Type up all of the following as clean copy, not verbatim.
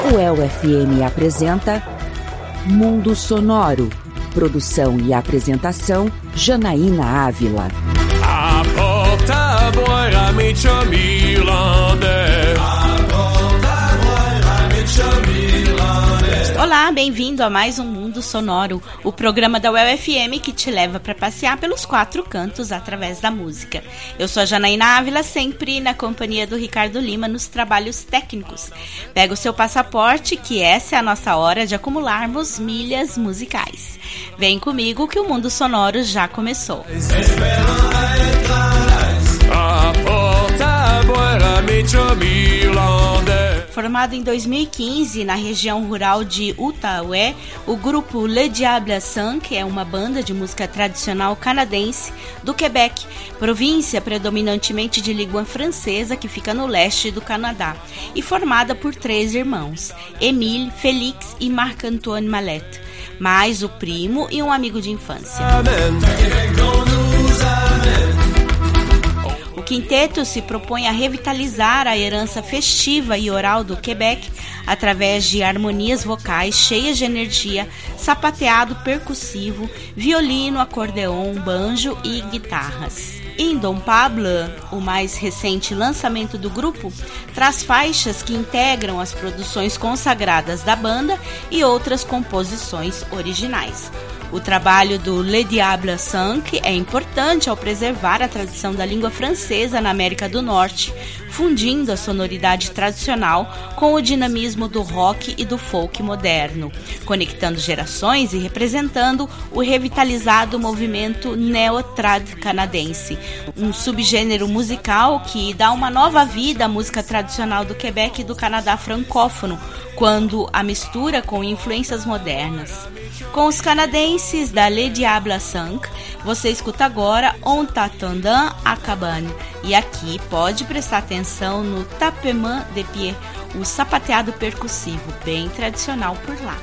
O UFM apresenta Mundo Sonoro. Produção e apresentação, Janaína Ávila. Olá, bem-vindo a mais um Mundo Sonoro, o programa da UFM que te leva para passear pelos quatro cantos através da música. Eu sou a Janaína Ávila, sempre na companhia do Ricardo Lima nos trabalhos técnicos. Pega o seu passaporte, que essa é a nossa hora de acumularmos milhas musicais. Vem comigo que o Mundo Sonoro já começou. Formado em 2015 na região rural de Outaouais, o grupo Le Diable 5 é uma banda de música tradicional canadense do Quebec, província predominantemente de língua francesa que fica no leste do Canadá, e formada por 3 irmãos, Émile, Félix e Marc-Antoine Mallette, mais o primo e um amigo de infância. O quinteto se propõe a revitalizar a herança festiva e oral do Quebec através de harmonias vocais cheias de energia, sapateado percussivo, violino, acordeon, banjo e guitarras. Indompable, o mais recente lançamento do grupo, traz faixas que integram as produções consagradas da banda e outras composições originais. O trabalho do Le Diable 5 é importante ao preservar a tradição da língua francesa na América do Norte, fundindo a sonoridade tradicional com o dinamismo do rock e do folk moderno, conectando gerações e representando o revitalizado movimento neo-trad canadense, um subgênero musical que dá uma nova vida à música tradicional do Quebec e do Canadá francófono, quando a mistura com influências modernas. Com os canadenses da Le Diable 5, você escuta agora On t'attendant à cabane. E aqui pode prestar atenção no tapement de pied, o sapateado percussivo, bem tradicional por lá.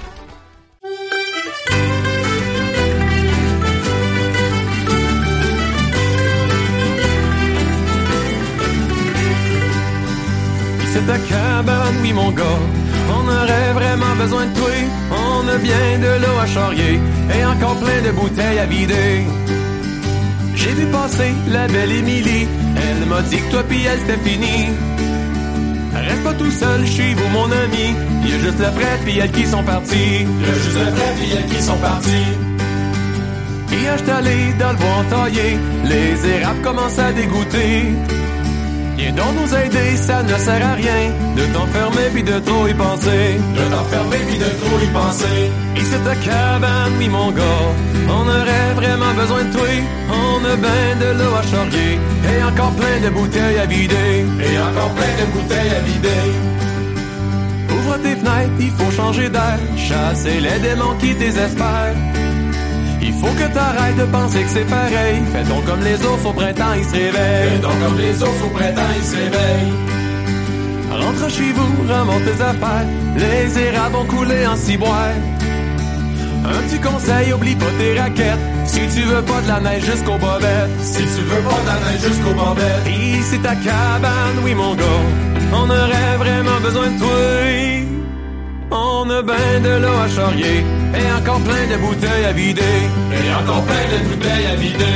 C'est ta cabane, oui mon gars. On aurait vraiment besoin de toi. On a bien de l'eau à charrier et encore plein de bouteilles à vider. J'ai vu passer la belle Émilie. Elle m'a dit que toi pis elle c'était fini. Reste pas tout seul chez vous mon ami. Y'a juste le Fred pis elle qui sont partis. Y'a juste le Fred pis elle qui sont partis. Et j'étais allé dans le bois entaillé. Les érables commencent à dégoûter. Viens donc nous aider, ça ne sert à rien de t'enfermer pis de trop y penser. De t'enfermer pis de trop y penser. Et c'est ta cabane, oui mon gars. On aurait vraiment besoin de toi. On a ben de l'eau à charrier et encore plein de bouteilles à vider. Et encore plein de bouteilles à vider. Ouvre tes fenêtres, il faut changer d'air. Chasser les démons qui désespèrent. Il faut que t'arrêtes de penser que c'est pareil. Fais donc comme les ours au printemps, ils se réveillent. Fais donc comme les ours au printemps, ils se réveillent. Rentre chez vous, remonte tes affaires. Les érables vont couler en ciboire. Un petit conseil, oublie pas tes raquettes. Si tu veux pas de la neige jusqu'aux bobettes. Si tu veux pas de la neige jusqu'aux bobettes. Et c'est ta cabane, oui mon gars. On aurait vraiment besoin de toi. On a ben de l'eau à charrier et encore plein de bouteilles à vider. Et encore plein de bouteilles à vider.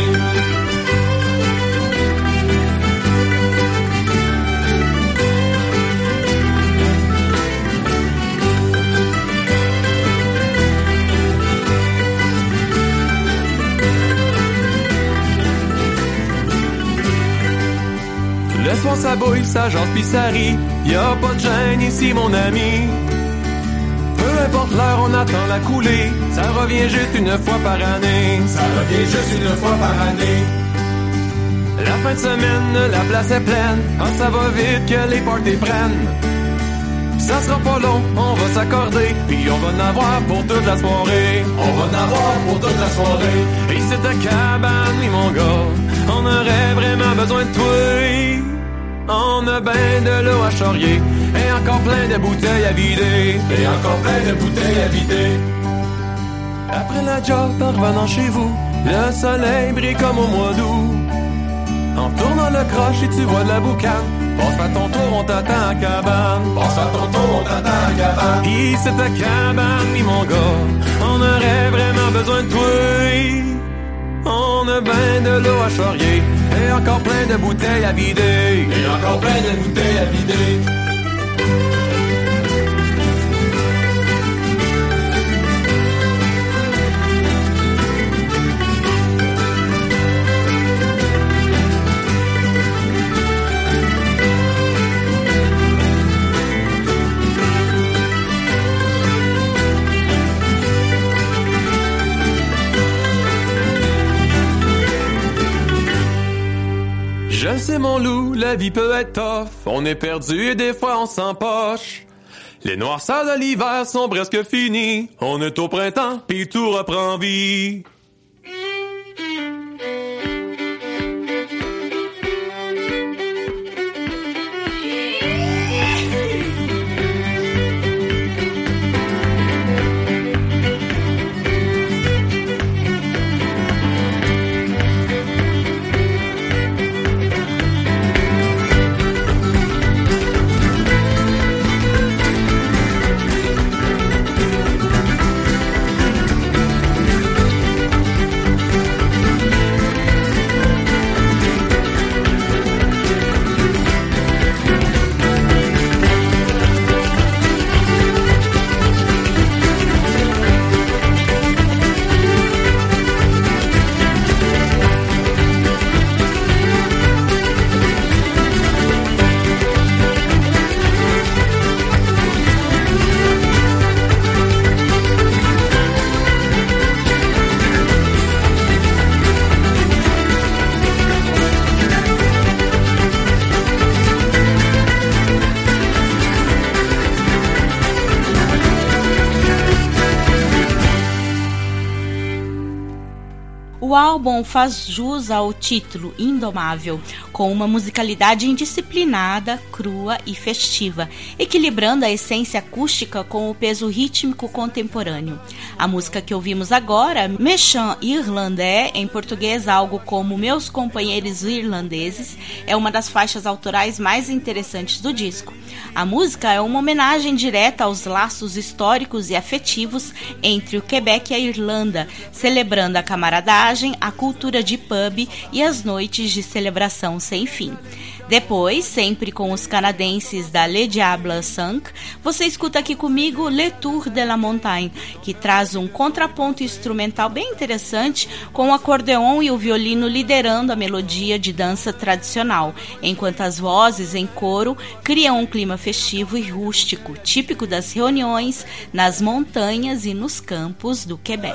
Le soir ça bouille, ça jase pis ça rit. Y'a pas de gêne ici mon ami. Peu importe l'heure, on attend la coulée. Ça revient juste une fois par année. Ça revient juste une fois par année. La fin de semaine, la place est pleine. Ah, ça va vite que les parties prennent. Ça sera pas long, on va s'accorder. Puis on va en avoir pour toute la soirée. On va en avoir pour toute la soirée. Et c'est ta cabane, oui mon gars. On aurait vraiment besoin de toi. On a ben de l'eau à charrier et encore plein de bouteilles à vider. Et encore plein de bouteilles à vider. Après la job, en revenant chez vous, le soleil brille comme au mois d'août. En tournant le croche et tu vois de la boucane. Passe-toi ton tour, on t'attend à cabane. Passe-toi ton tour, on t'attend à cabane. Ici ta cabane, oui mon gars, on aurait vraiment besoin de toi. On a ben de l'eau à charrier et encore plein de bouteilles à vider. Et encore plein de bouteilles à vider. Je sais mon loup, la vie peut être tough. On est perdu et des fois on s'empoche. Les noirceurs de l'hiver sont presque finis. On est au printemps, pis tout reprend vie. O álbum faz jus ao título Indomável, com uma musicalidade indisciplinada, crua e festiva, equilibrando a essência acústica com o peso rítmico contemporâneo. A música que ouvimos agora, Méchant Irlandais, em português algo como Meus Companheiros Irlandeses, é uma das faixas autorais mais interessantes do disco. A música é uma homenagem direta aos laços históricos e afetivos entre o Quebec e a Irlanda, celebrando a camaradagem, a cultura de pub e as noites de celebração sem fim. Depois, sempre com os canadenses da Le Diable 5, você escuta aqui comigo Le Tour de la Montagne, que traz um contraponto instrumental bem interessante, com o acordeon e o violino liderando a melodia de dança tradicional, enquanto as vozes em coro criam um clima festivo e rústico, típico das reuniões nas montanhas e nos campos do Quebec.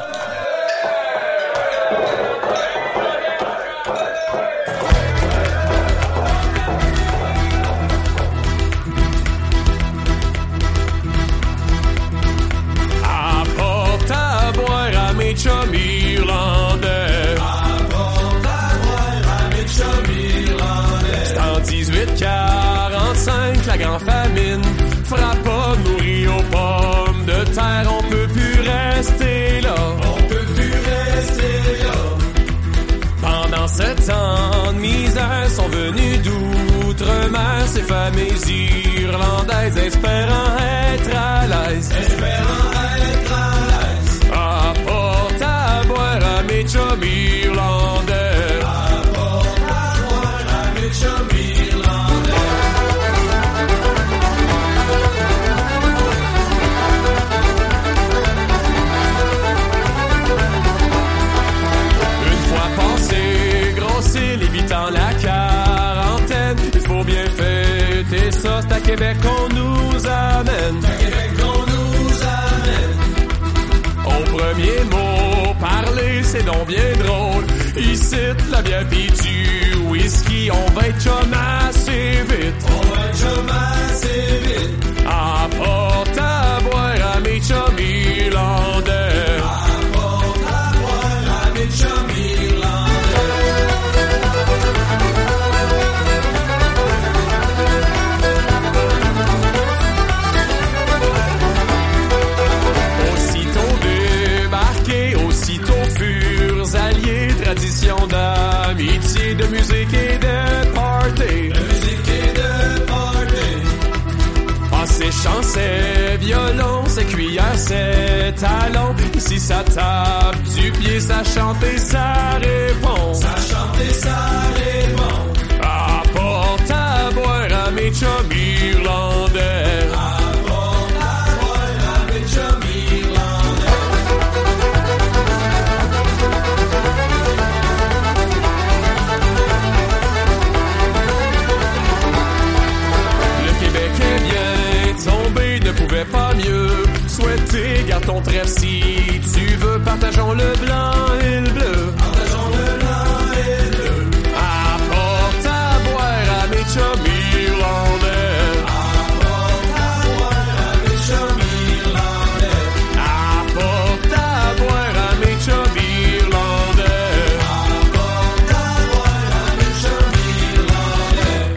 Chum irlandais. Apporte à boire à mes chums irlandais. C'est en 1845, la grande famine frappa, nourrit aux pommes de terre. On peut plus rester là. On peut plus rester là. Pendant 7 ans de misère sont venus d'outre-mer ces familles irlandaises, espérant être à l'aise. Espérant être à l'aise. Apporte à boire à mes chums irlandais. Apporte à boire à mes chums irlandais. Une fois passé, grossir, évitant la quarantaine, il faut bien fêter ça, c'est à Québec qu'on nous amène. C'est à Québec qu'on nous amène. Au premier mot parler, c'est donc bien drôle. Ici, la bière pis du whisky, on va être chum assez vite. On va être chum assez vite. Apporte à boire à mes chums irlandais. Apporte à boire à mes chums irlandais. Aussitôt furent alliés, tradition d'amitié, de musique et de c'est violon, c'est cuillère, c'est talon. Ici ça tape du pied, ça chante et ça répond. Ça chante et ça répond. Apporte à boire à mes chums irlandais. Apporte à boire à mes chums irlandais. Le Québec est bien tombé, ne pouvait pas mieux souhaiter. Garde ton trèfle si tu veux, partageons le blanc et le bleu. Partageons le blanc et le bleu. Apporte à boire à mes chums irlandais. Apporte à boire à mes chums irlandais. Apporte à boire à mes chums irlandais. Apporte à boire à mes chums irlandais.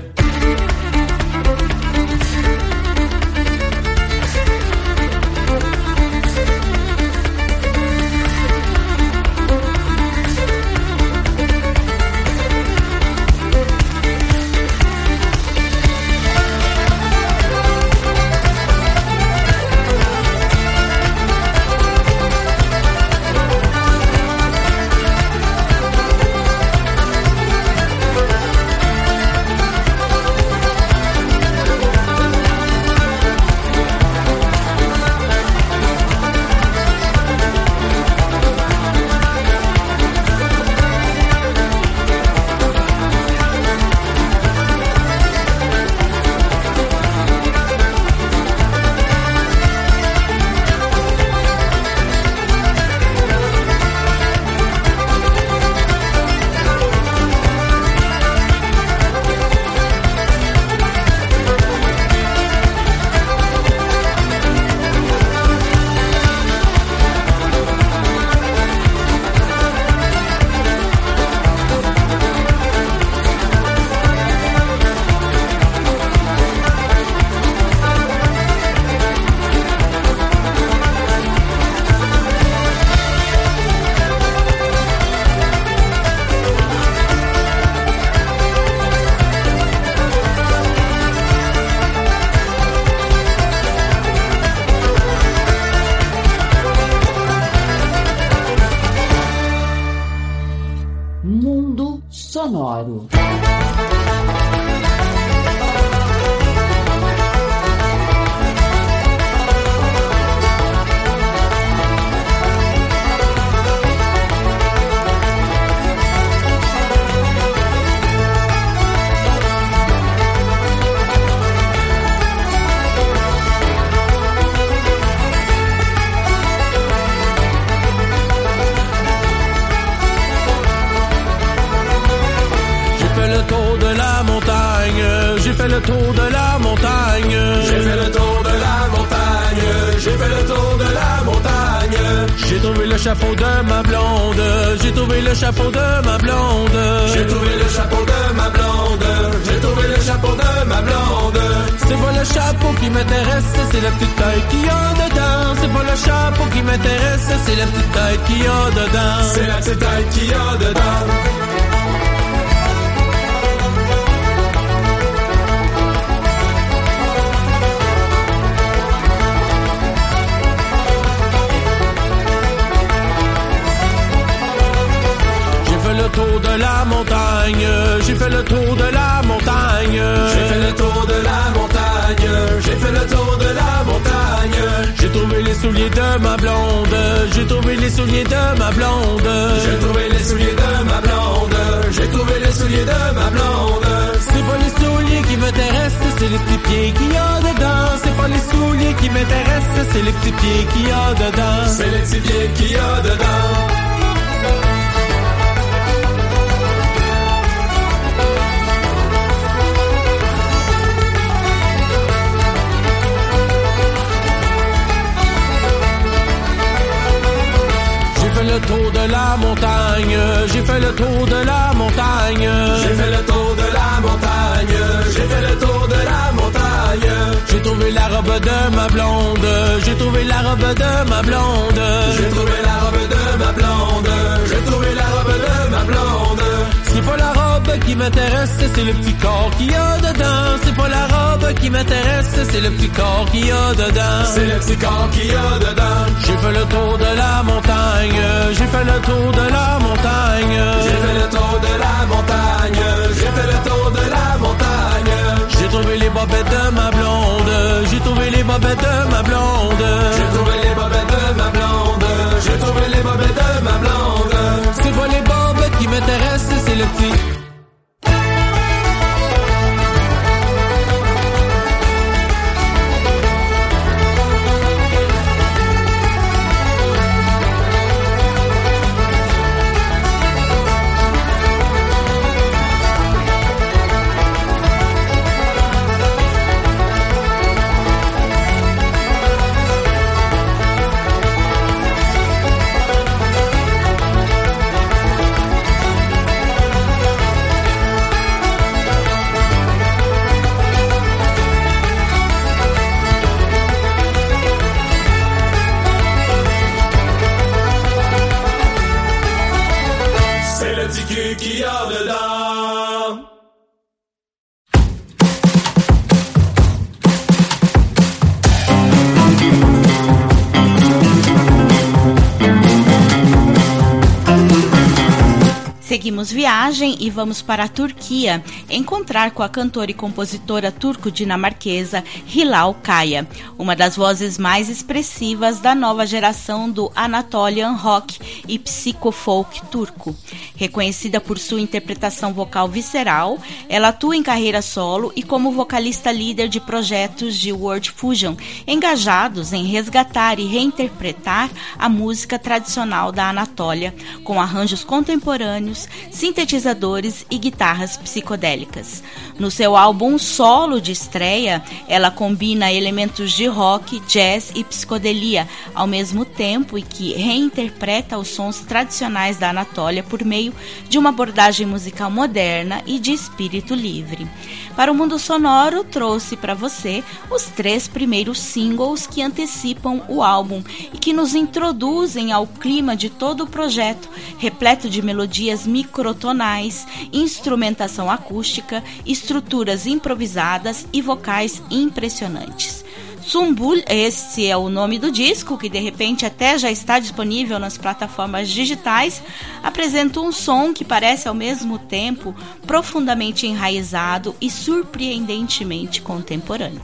Mundo sonoro. J'ai fait le tour de la montagne. J'ai fait le tour de la montagne. J'ai fait le tour de la montagne. J'ai trouvé le chapeau de ma blonde. J'ai trouvé le chapeau de ma blonde. J'ai trouvé le chapeau de ma blonde. J'ai trouvé le chapeau de ma blonde. C'est pas le chapeau qui m'intéresse, c'est la petite tête qu'il y a dedans. C'est pas le chapeau qui m'intéresse, c'est la petite tête qu'il y a dedans. C'est la petite tête qu'il y a dedans. Le tour de la montagne, j'ai fait le tour de la montagne. J'ai fait le tour de la montagne. J'ai fait le tour de la montagne. J'ai trouvé les souliers de ma blonde. J'ai trouvé les souliers de ma blonde. J'ai trouvé les souliers de ma blonde. J'ai trouvé les souliers de ma blonde. C'est pas les souliers qui m'intéressent, c'est les petits pieds qu'il y a dedans. C'est pas les souliers qui m'intéressent, c'est les petits pieds qu'il y a dedans. C'est les petits pieds qu'il y a dedans. Le tour de la montagne, j'ai fait le tour de la montagne. J'ai fait le tour de la montagne. J'ai fait le tour de la montagne. J'ai trouvé la robe de ma blonde. J'ai trouvé la robe de ma blonde. J'ai trouvé la robe de ma blonde. J'ai trouvé la robe de ma blonde. C'est C'est pas la robe qui m'intéresse, c'est le petit corps qu'il y a dedans. C'est pas la robe qui m'intéresse, c'est le petit corps qu'il y a dedans. C'est le petit corps qu'il y a dedans. J'ai fait le tour de la montagne, j'ai fait le tour de la montagne. J'ai fait le tour de la montagne, j'ai fait le tour de la montagne. J'ai trouvé les bobettes de ma blonde, j'ai trouvé les bobettes de ma blonde. J'ai trouvé les bobettes de ma blonde, j'ai trouvé les bobettes de ma blonde. C'est pas les bobettes qui m'intéressent, c'est le petit. Qu'il y a dedans. Seguimos viagem e vamos para a Turquia, encontrar com a cantora e compositora turco-dinamarquesa Hilal Kaya, uma das vozes mais expressivas da nova geração do Anatolian Rock e Psychofolk turco. Reconhecida por sua interpretação vocal visceral, ela atua em carreira solo e como vocalista líder de projetos de world fusion, engajados em resgatar e reinterpretar a música tradicional da Anatólia, com arranjos contemporâneos, sintetizadores e guitarras psicodélicas. No seu álbum solo de estreia, ela combina elementos de rock, jazz e psicodelia, ao mesmo tempo em que reinterpreta os sons tradicionais da Anatólia por meio de uma abordagem musical moderna e de espírito livre. Para o Mundo Sonoro, trouxe para você os 3 primeiros singles que antecipam o álbum e que nos introduzem ao clima de todo o projeto, repleto de melodias microtonais, instrumentação acústica, estruturas improvisadas e vocais impressionantes. Sumbul, esse é o nome do disco, que de repente até já está disponível nas plataformas digitais, apresenta um som que parece ao mesmo tempo profundamente enraizado e surpreendentemente contemporâneo.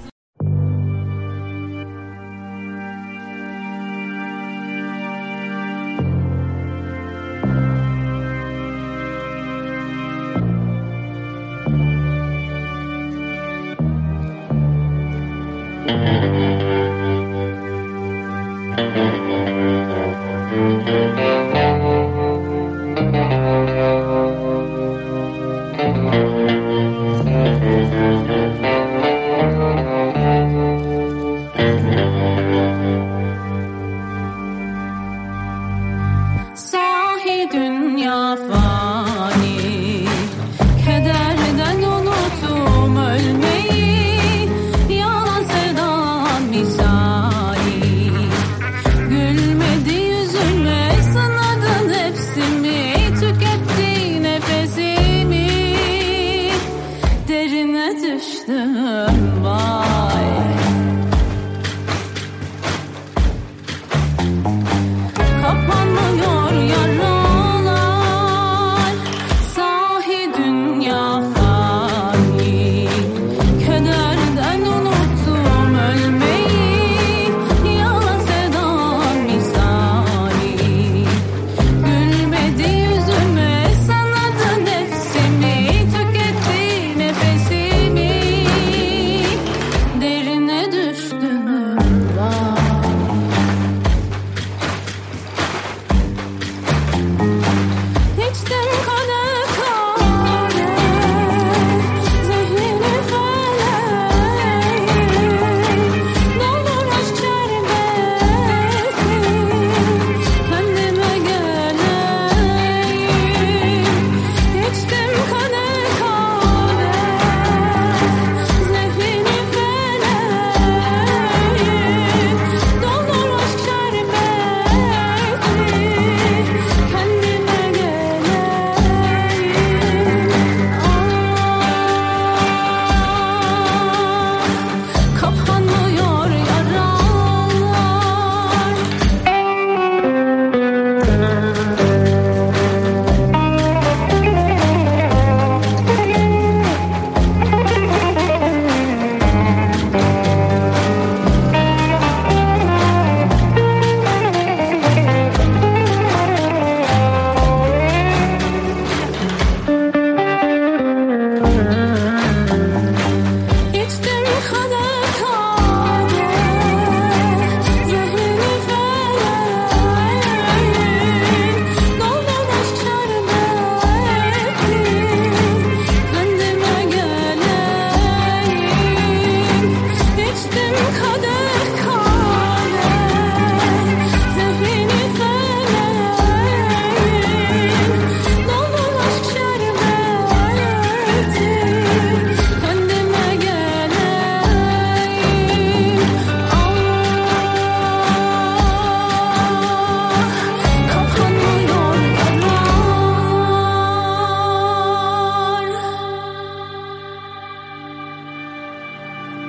Derine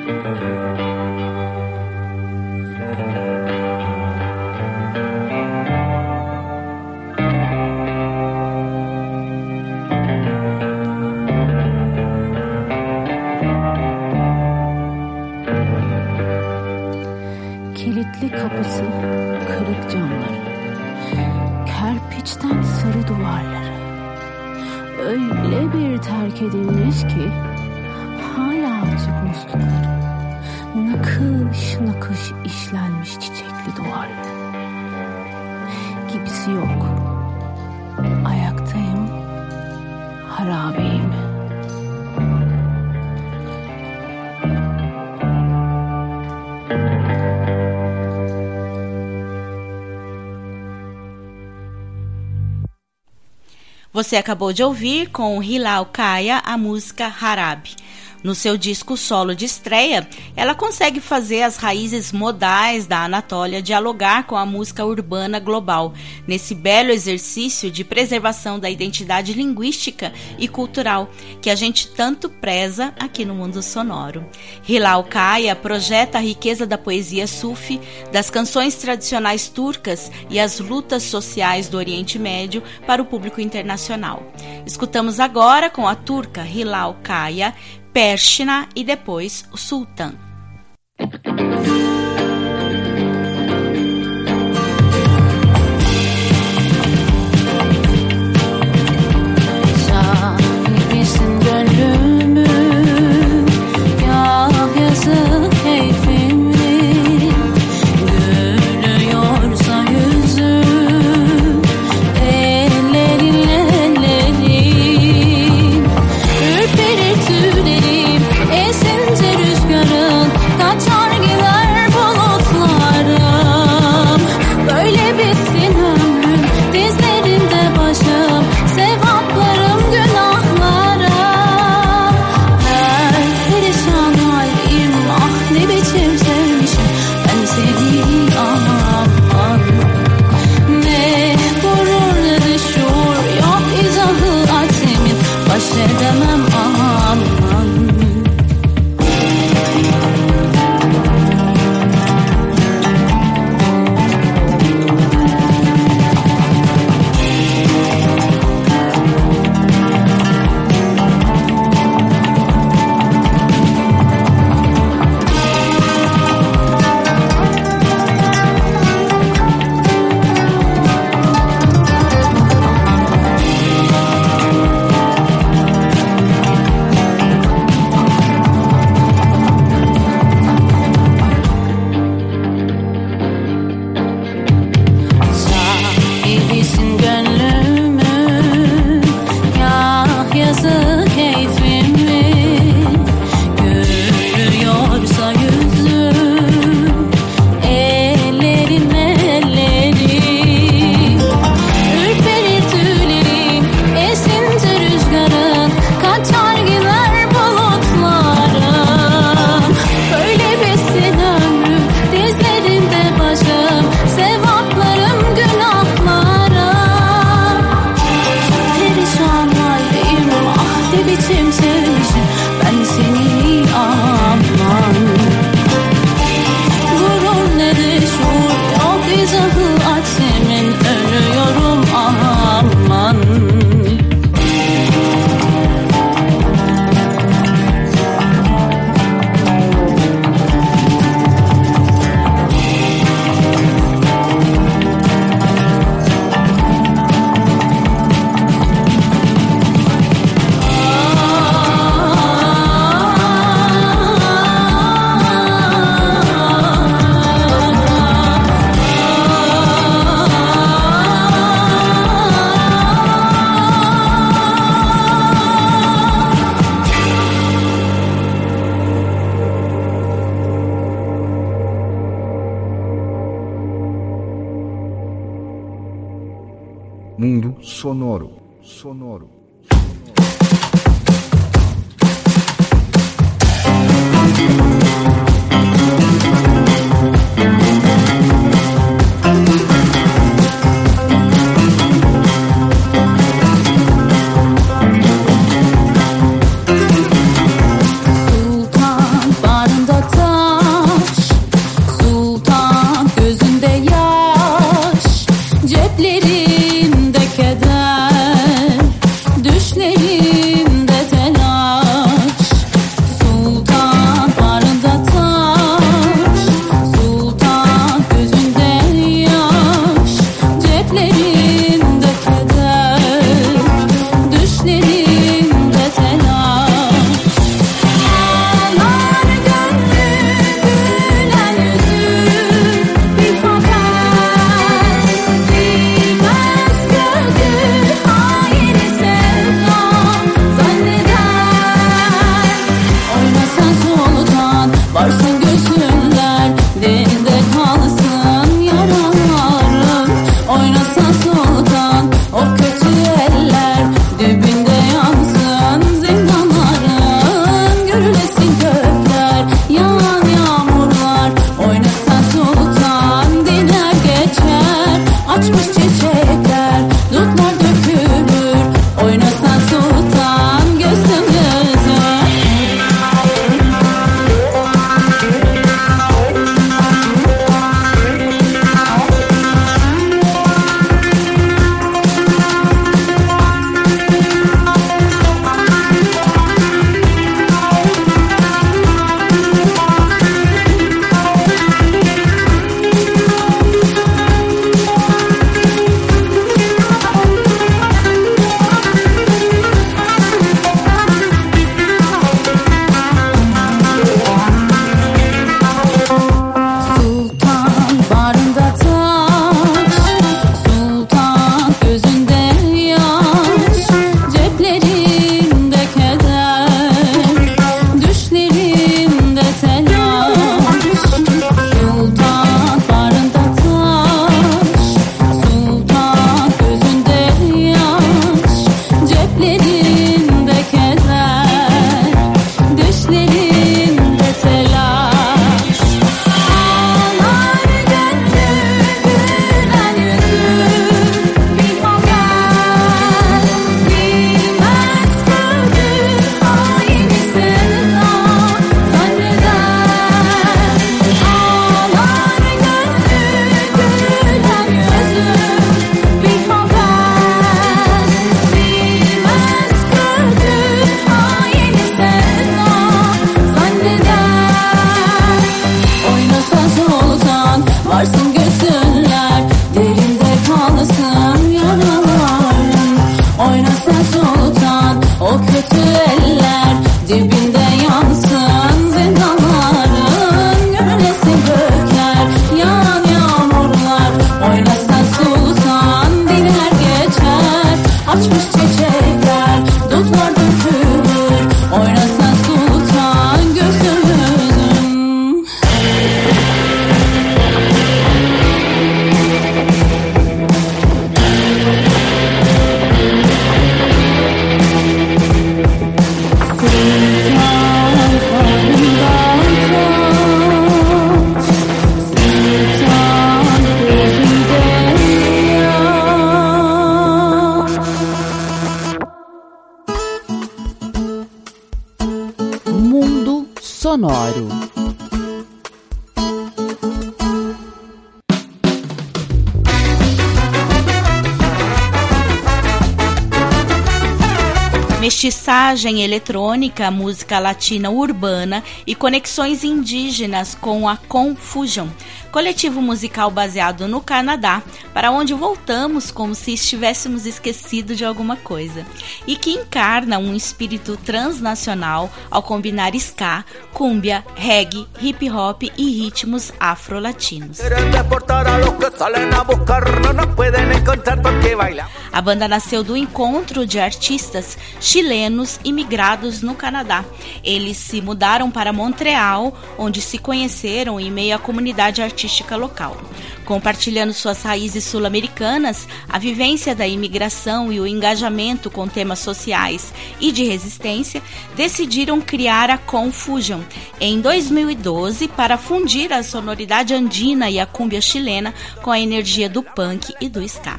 Kilitli kapısı, kırık camları, kerpiçten sarı duvarları, öyle bir terk edilmiş ki hala açık muslukları, nakış nakış işlenmiş çiçekli duvarları. Gibisi yok. Ayaktayım, harabeyim. Você acabou de ouvir com Hilal Kaya a música Harabi. No seu disco solo de estreia, ela consegue fazer as raízes modais da Anatólia dialogar com a música urbana global, nesse belo exercício de preservação da identidade linguística e cultural que a gente tanto preza aqui no Mundo Sonoro. Hilal Kaya projeta a riqueza da poesia sufi, das canções tradicionais turcas e as lutas sociais do Oriente Médio para o público internacional. Escutamos agora com a turca Hilal Kaya, Perşina e depois o Sultan. Sahibisin gönlümün, gah yazı keyfimin, gülüyorsa yüzüm, ellerinle ellerim, ürperir tüylerim, esince rüzgarın, kaçar gider bulutlarım. Böyle bitsin ömrüm, dizlerinde başım, sevaplarım, günahlarım. Her perişan halim, ah ne biçim sevmişim ben seni, aman. Ne gurur ne de şuur, yok izahı atemin, baş edemem aman. Sahibisin gönlümün, gah yazı keyfimin, gülüyorsa yüzüm, ellerim ellerim, ürperir tüylerim, esince rüzgarın, kaçar gider bulutlarım. Böyle bitsin ömrüm, dizlerinde başım, sevaplarım, günahlarım. Perişan halim, ah ne biçim sevmişim ben seni, aman. Gurur ne de şuur, yok izahı atemin, ölüyorum aman. Mundo Sonoro. Sonoro. Sultan bağrında sonoro. Mestiçagem eletrônica, música latina urbana e conexões indígenas com a Confusion, coletivo musical baseado no Canadá, para onde voltamos como se estivéssemos esquecido de alguma coisa, e que encarna um espírito transnacional ao combinar ska, cúmbia, reggae, hip hop e ritmos afro-latinos. A banda nasceu do encontro de artistas chilenos imigrados no Canadá. Eles se mudaram para Montreal, onde se conheceram em meio à comunidade artística local. Compartilhando suas raízes sul-americanas, a vivência da imigração e o engajamento com temas sociais e de resistência, decidiram criar a Confusion em 2012 para fundir a sonoridade andina e a cúmbia chilena com a energia do punk e do ska.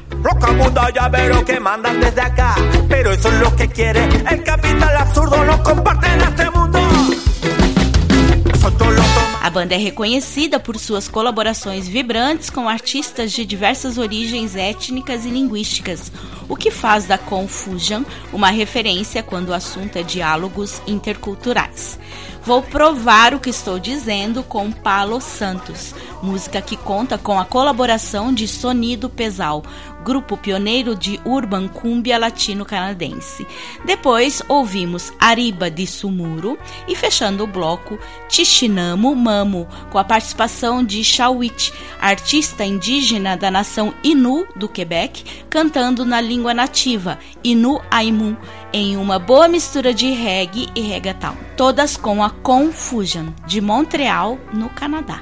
A banda é reconhecida por suas colaborações vibrantes com artistas de diversas origens étnicas e linguísticas, o que faz da Confusion uma referência quando o assunto é diálogos interculturais. Vou provar o que estou dizendo com Palo Santos, música que conta com a colaboração de Sonido Pesal, grupo pioneiro de urban cumbia latino-canadense. Depois ouvimos Arriba de Sumuro e, fechando o bloco, Tixinamo Mamo, com a participação de Shawit, artista indígena da nação Innu do Quebec, cantando na língua nativa Innu Aimun, em uma boa mistura de reggae e reggaeton, todas com a Confusion, de Montreal, no Canadá.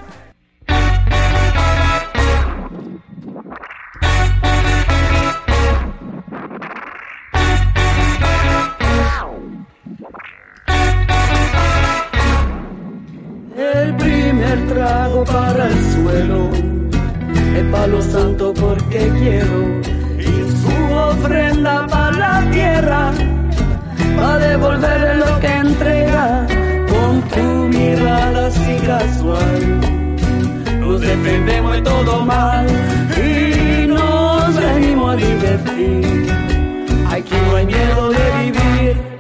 El primer trago para el suelo es palo santo porque quiero, y su ofrenda para la tierra, para devolver lo que entrega. Con tu mirada así casual nos defendemos de todo mal y nos venimos a divertir. Aquí no hay miedo de vivir.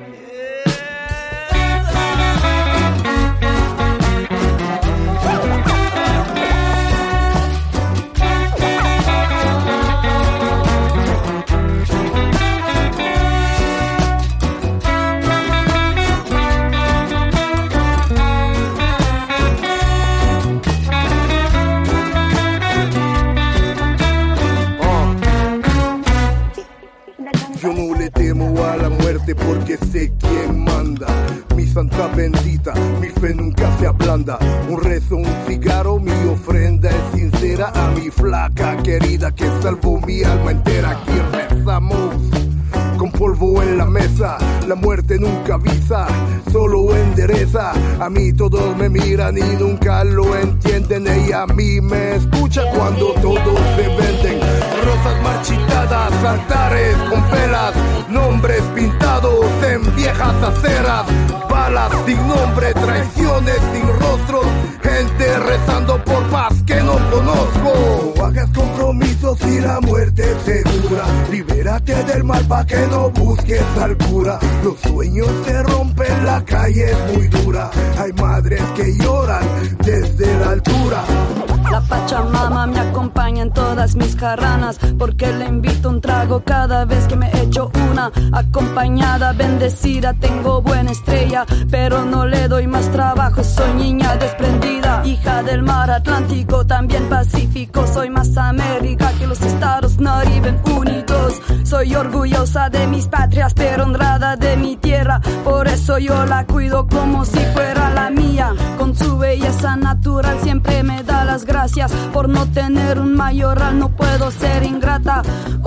Porque sé quién manda, mi santa bendita, mi fe nunca se ablanda. Un rezo, un cigarro, mi ofrenda es sincera a mi flaca querida que salvó mi alma entera. Aquí rezamos con polvo en la mesa, la muerte nunca avisa, solo endereza. A mí todos me miran y nunca lo entienden. Ella a mí me escucha cuando todos se venden. Rosas marchitadas, altares con velas, nombres pintados en viejas aceras, balas sin nombre, traiciones sin rostros, gente rezando por paz que no conozco. No hagas compromisos y la muerte es segura, libérate del mal pa' que no busques al cura. Los sueños se rompen, la calle es muy dura, hay madres que lloran desde la altura. La Pachamama me acompaña en todas mis carranas, porque le invito un trago cada vez que me echo una. Acompañada, bendecida, tengo buena estrella, pero no le doy más trabajo, soy niña desprendida. Hija del mar Atlántico, también Pacífico, soy más América que los estados Nariben unidos. Soy orgullosa de mis patrias, pero honrada de mi tierra, por eso yo la cuido como si fuera la mía. Con su belleza natural siempre me da las gracias, por no tener un mayoral no puedo ser ingrata.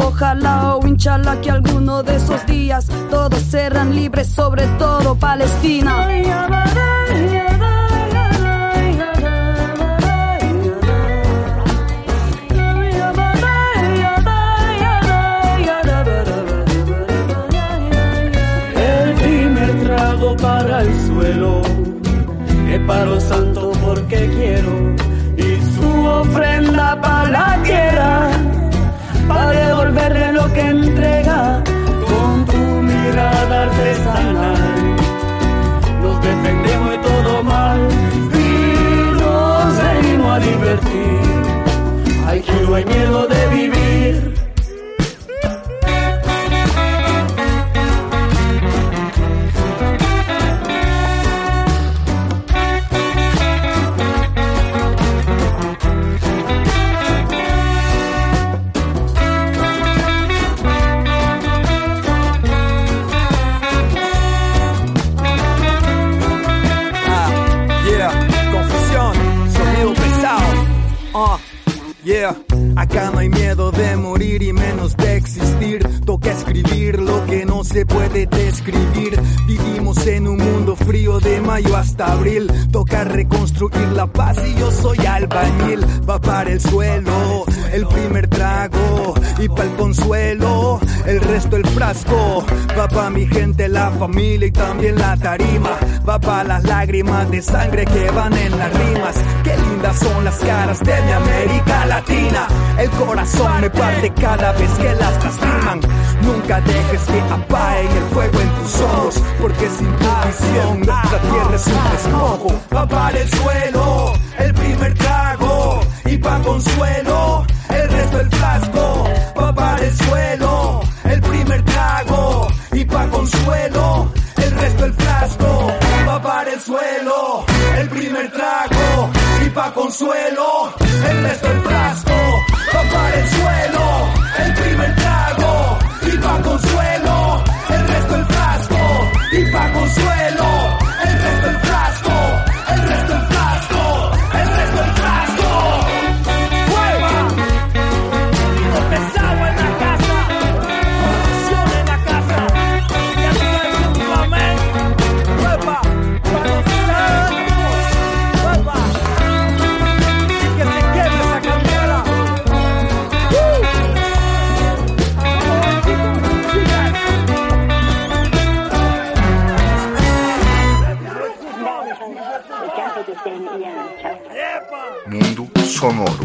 Ojalá o inshallah que alguno de esos días todos serán libres, sobre todo Palestina. El primer trago para el suelo palo santo porque quiero, y su ofrenda para la tierra, para devolverle lo que entrega con tu mirada artesanal. Nos defendemos de todo mal y nos venimos a divertir. Aquí no hay miedo de vivir. Yeah, acá no hay miedo de morir y menos de existir. Toca escribir lo que no se puede describir. Vivimos en un mundo frío de mayo hasta abril. Toca reconstruir la paz y yo soy albañil. Va para el suelo, el primer trago, y para el consuelo, el resto el frasco. Va pa' mi gente, la familia y también la tarima. Va pa' las lágrimas de sangre que van en las rimas. Qué lindas son las caras de mi América Latina. El corazón me parte cada vez que las lastiman. Nunca dejes que apaguen el fuego en tus ojos, porque sin tu visión nuestra tierra es un despojo. Va para el suelo, el primer trago, y pa' consuelo, el resto el frasco. Va para el suelo, el primer trago, y pa' consuelo, el resto el frasco. Va para el suelo, el primer trago, y pa' consuelo, el resto el frasco. Va para el suelo, el primer trago, y pa' consuelo, el resto el frasco. Y pa' consuelo, el resto el frasco, el resto el frasco, el resto el frasco. ¡Hueva! Pesado en la casa, corrupción en la casa. Ya tú sabes cómo va, men. ¡Hueva! ¡Para los santos! ¡Hueva! Y que se queme esa candela. Mundo sonoro.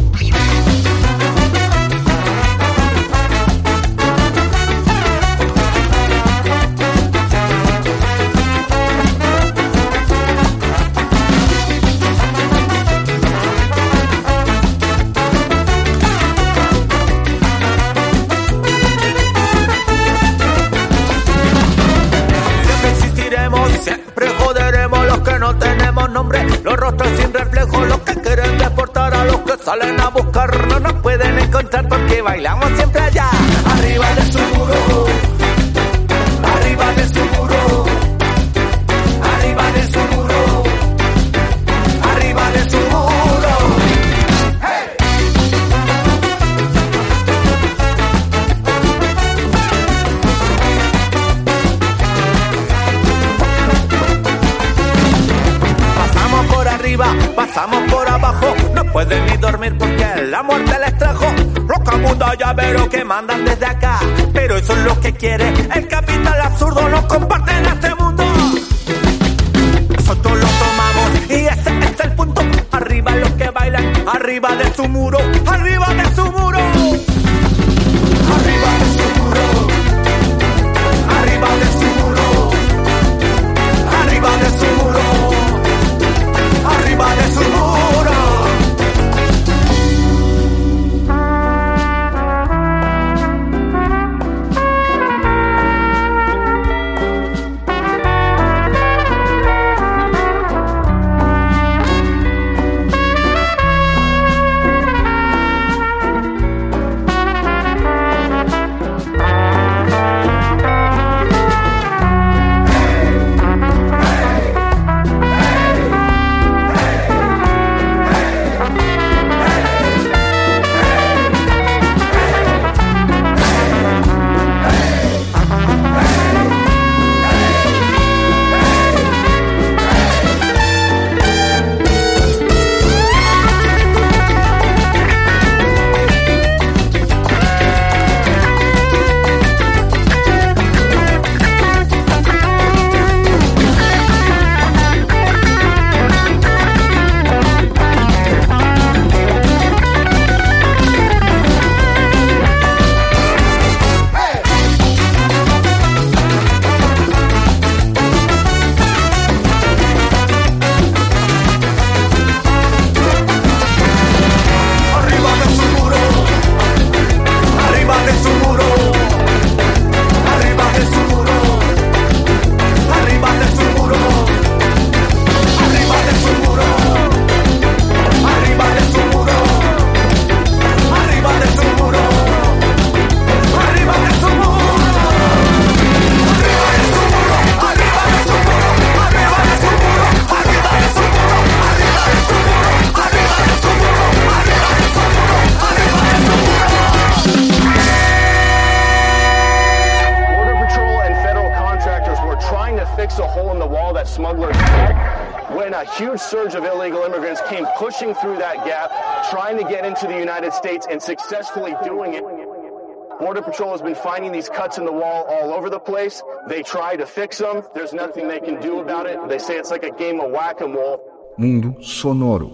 Los rostros sin reflejo, los que quieren deportar a los que salen a buscar. No nos pueden encontrar porque bailamos siempre allá. Arriba de su muro, arriba de su muro, arriba de su muro, arriba de su muro. ¡Hey! Pasamos por abajo, no pueden ni dormir porque la muerte les trajo. Rocamundo llavero que mandan desde acá, pero eso es lo que quiere el capital absurdo. Nos comparten este mundo, nosotros lo tomamos y ese es el punto. Arriba los que bailan, arriba de su muro, arriba de su muro, arriba de su muro, arriba de su muro, arriba de su muro, arriba de su muro. huge surge of illegal immigrants came pushing through that gap, trying to get into the United States and successfully doing it. Border Patrol has been finding these cuts in the wall all over the place. They try to fix them. There's nothing they can do about it. They say it's like a game of whack-a-mole. Mundo sonoro.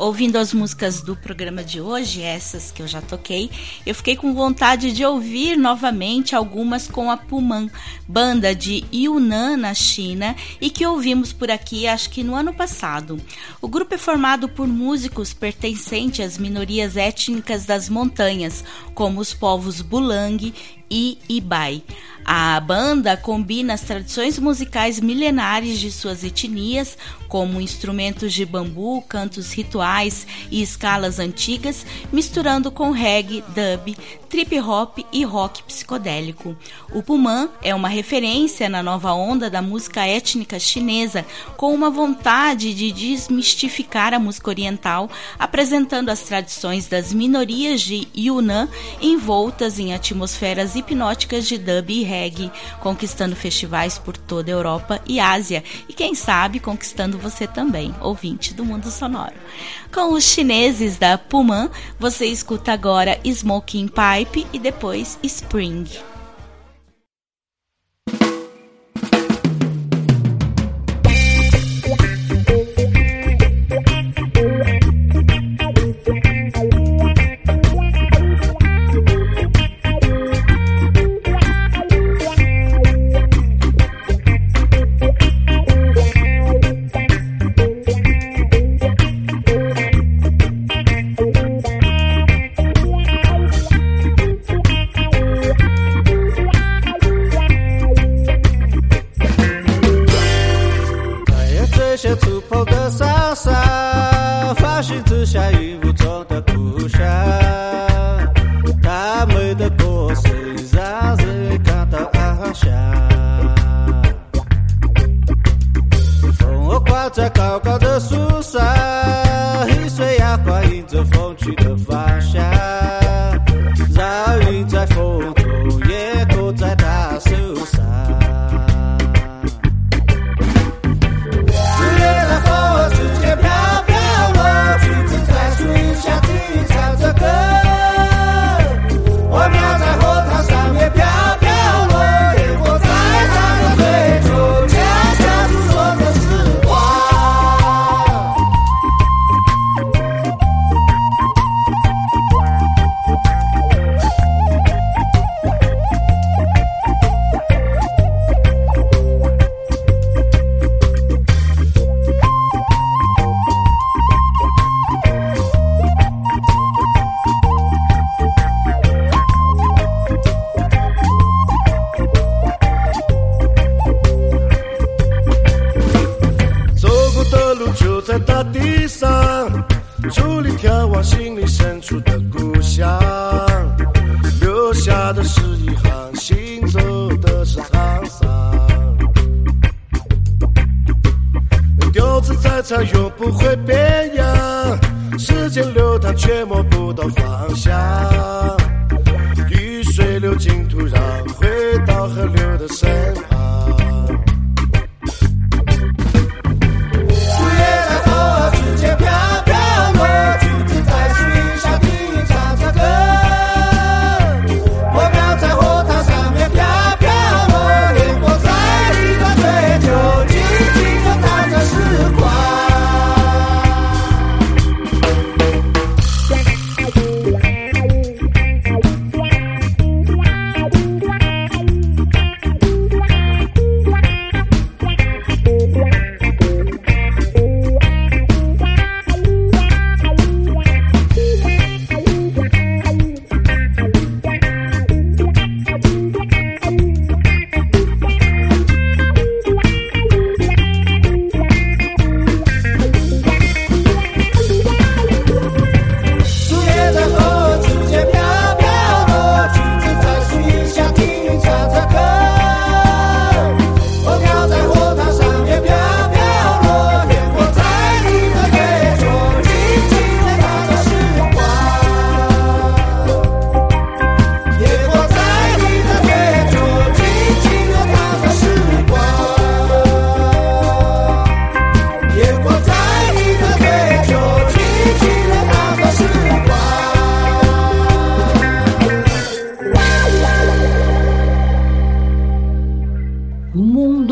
ouvindo as músicas do programa de hoje, essas que eu já toquei, eu fiquei com vontade de ouvir novamente algumas com a Puman, banda de Yunnan, na China, e que ouvimos por aqui acho que no ano passado. O grupo é formado por músicos pertencentes às minorias étnicas das montanhas, como os povos Bulang e Ibai. A banda combina as tradições musicais milenares de suas etnias, como instrumentos de bambu, cantos rituais e escalas antigas, misturando com reggae, dub, trip hop e rock psicodélico. O Puman é uma referência na nova onda da música étnica chinesa, com uma vontade de desmistificar a música oriental, apresentando as tradições das minorias de Yunnan envoltas em atmosferas hipnóticas de dub e reggae, conquistando festivais por toda a Europa e Ásia, e quem sabe conquistando você também, ouvinte do Mundo Sonoro. Com os chineses da Puman, você escuta agora Smoking Pipe e depois Spring.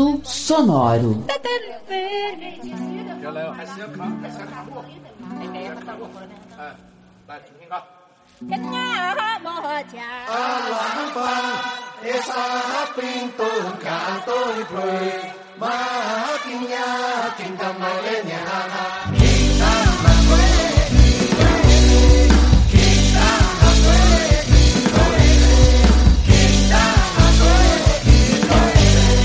sonoro. 来，听歌。 Cái nhà mơ cha lãng vang để xa pin tôi cả tôi cười mà kinh nhà kinh tâm nói lên nhà kinh tâm là quê kinh tâm là quê kinh tâm là quê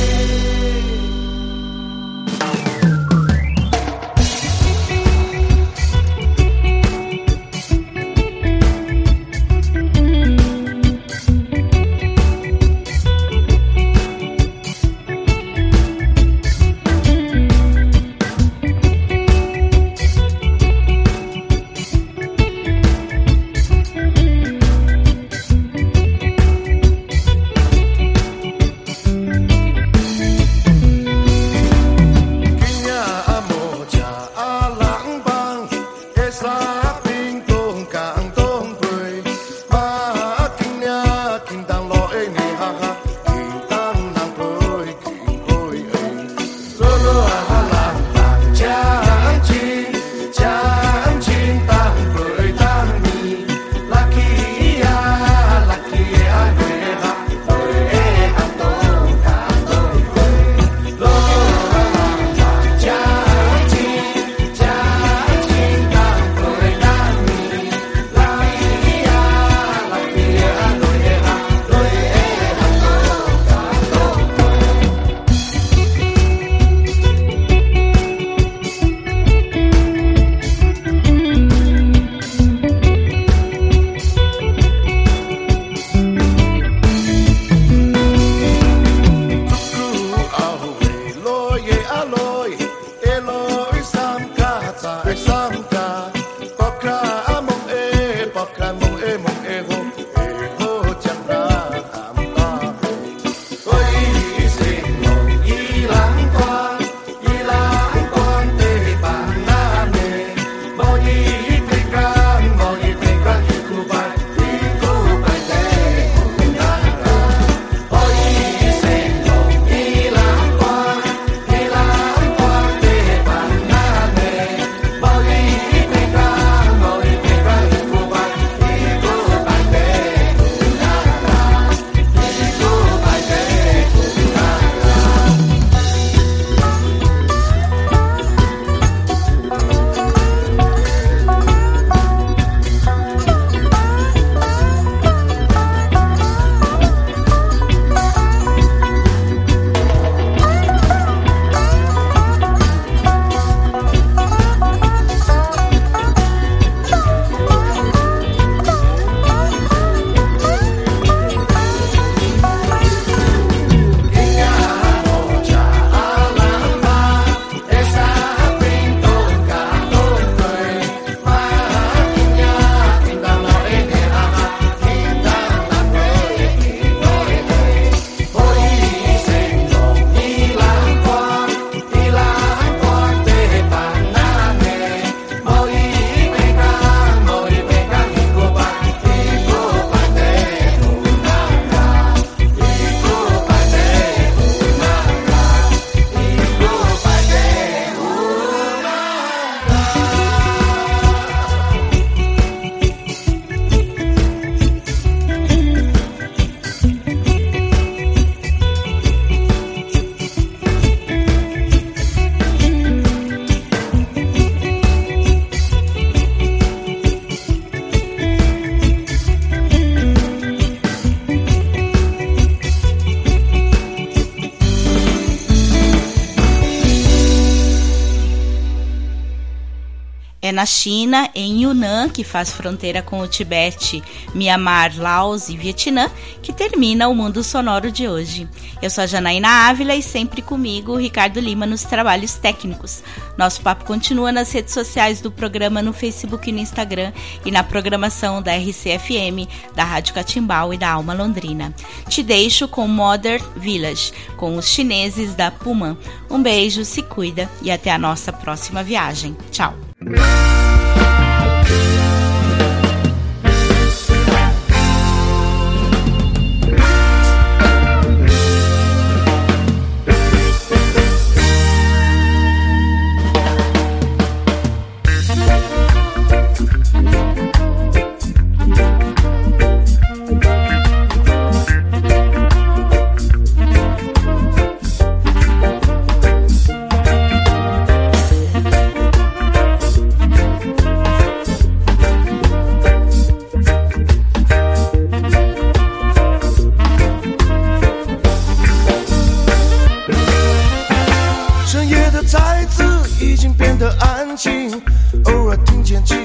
É na China, em Yunnan, que faz fronteira com o Tibete, Mianmar, Laos e Vietnã, que termina o Mundo Sonoro de hoje. Eu sou a Janaína Ávila e sempre comigo o Ricardo Lima nos trabalhos técnicos. Nosso papo continua nas redes sociais do programa, no Facebook e no Instagram, e na programação da RCFM, da Rádio Catimbau e da Alma Londrina. Te deixo com Modern Village, com os chineses da Puman. Um beijo, se cuida e até a nossa próxima viagem. Tchau!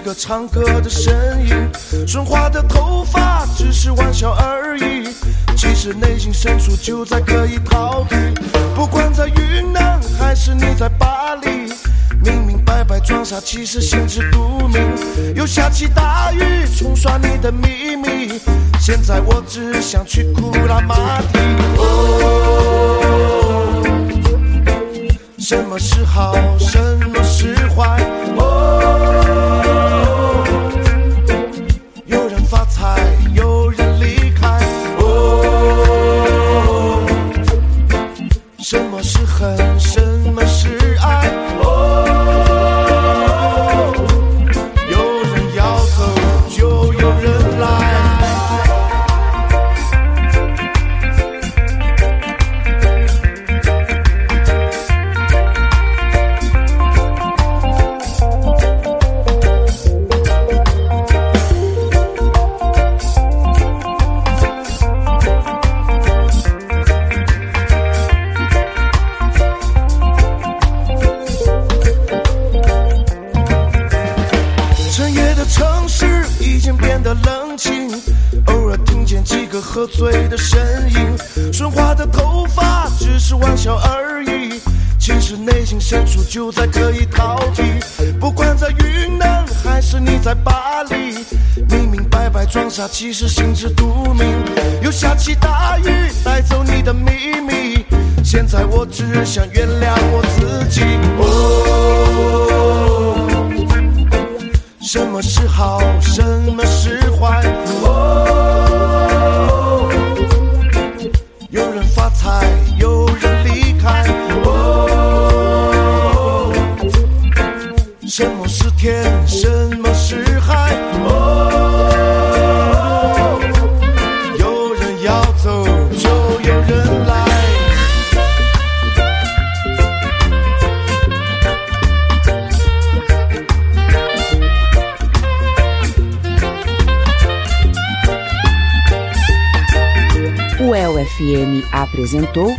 个唱歌的声音，顺滑的头发只是玩笑而已，其实内心深处就在刻意逃避。不管在云南还是你在巴黎，明明白白装傻，其实心知肚明。又下起大雨冲刷你的秘密，现在我只想去库拉马蒂。哦，什么是好，什么是坏？哦，有人发财，有人离开。哦，什么是恨，什么是爱？哦，有人要走，就有人来。喝醉的声音，顺滑的头发只是玩笑而已，其实内心深处就在刻意逃避。不管在云南还是你在巴黎，明明白白装傻，其实心知肚明。又下起大雨带走你的秘密，现在我只想原谅我自己。哦，什么是好，什么是坏？哦，有人发财，有人离开。哦，什么是天，什么是海？哦，有人要走，就有人来。 O El-FM apresentou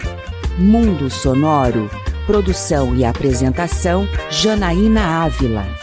Mundo Sonoro. Produção e apresentação, Janaína Ávila.